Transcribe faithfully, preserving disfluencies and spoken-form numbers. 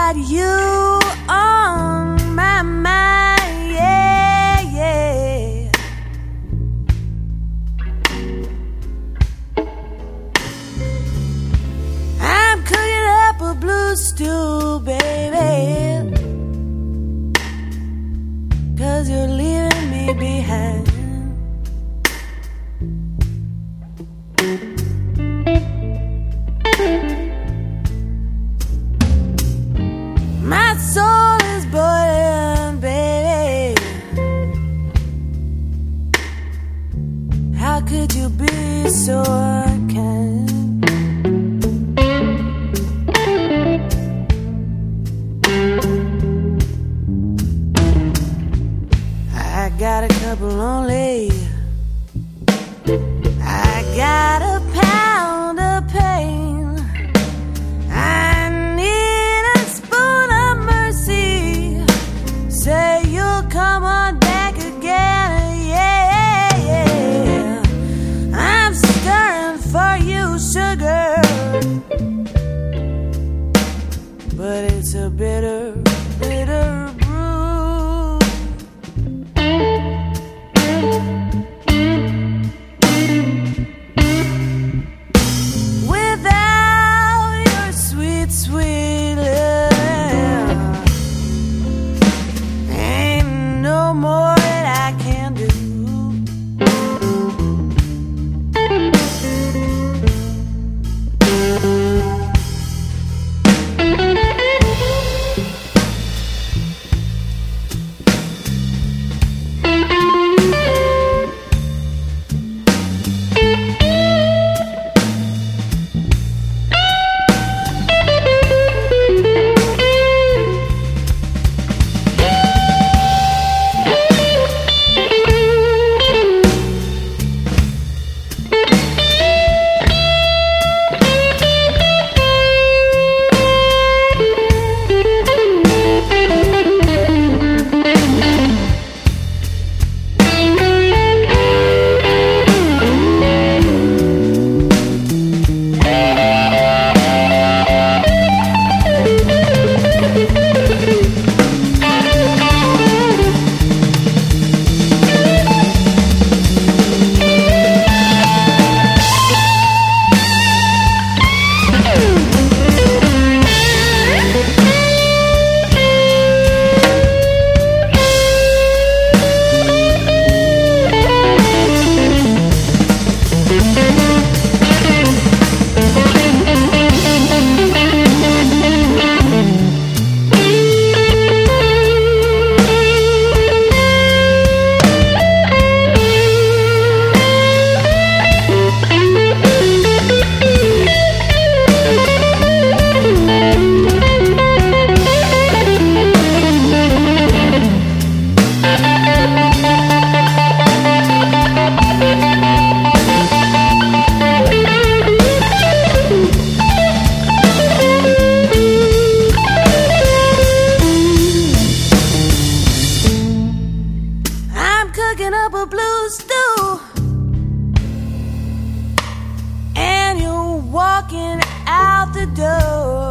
got you on my mind, yeah, yeah. I'm cooking up a blue stew, baby, 'cause you're leaving me behind. My soul is boiling, baby. How could you be so unkind? I got a couple only. I got a pound of pain. I need a spoon of mercy. Say you'll come on back again, yeah, yeah. I'm stirring for you, sugar, but it's a bitter, bitter brew. Without your sweet, sweet love, ain't no more that I can do. Cooking up a blue stew, and you're walking out the door.